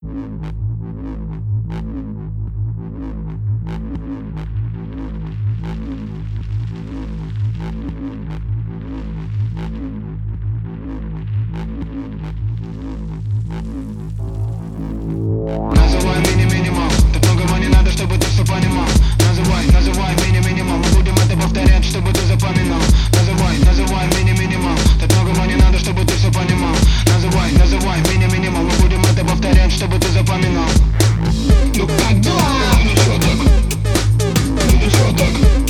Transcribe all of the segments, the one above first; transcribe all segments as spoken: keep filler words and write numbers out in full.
Называй меня минимал, так многого не надо, чтобы ты все понимал. Называй, называй меня минимал, мы будем это повторять, чтобы ты запоминал. Называй, называй меня минимал, так многого не надо, чтобы ты все понимал. Называй, называй меня минимал, мы будем это повторять, чтобы ты запоминал. Ну как дела? Ну ничего так, ну ничего так.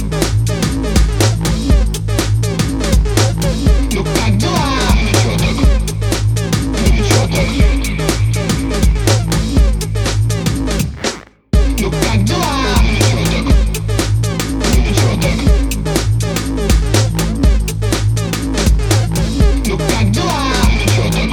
Ну как дела? Ну ничего так, ну ничего так. Ну как дела? Ну ничего так, ну ничего так. Ну как дела? Ну ничего так.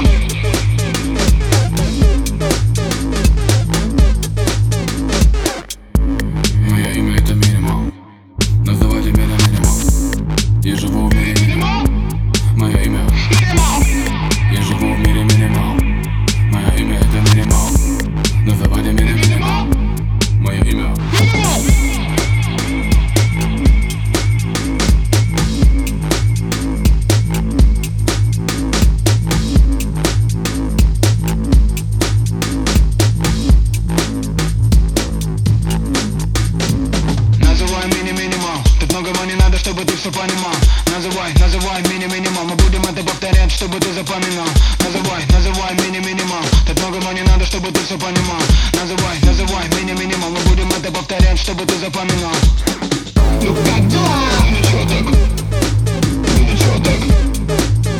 Мое имя это минимал, называйте меня минимал. Я живу в мире минимал. Мое имя минимал. Я живу в мире минимал. Мое имя это минимал, называйте меня минимал. Мое имя минимал. Называй меня минимал, тут многого не надо, чтобы ты все понимал. Называй, называй меня минимал, мы будем это повторять, чтобы ты запоминал. Называй, называй меня минимал, тут многого не надо, чтобы ты все понимал. Называй, называй меня минимал, мы будем это повторять, чтобы ты запоминал. Ну как дела? Ну ничего так, ну ничего так.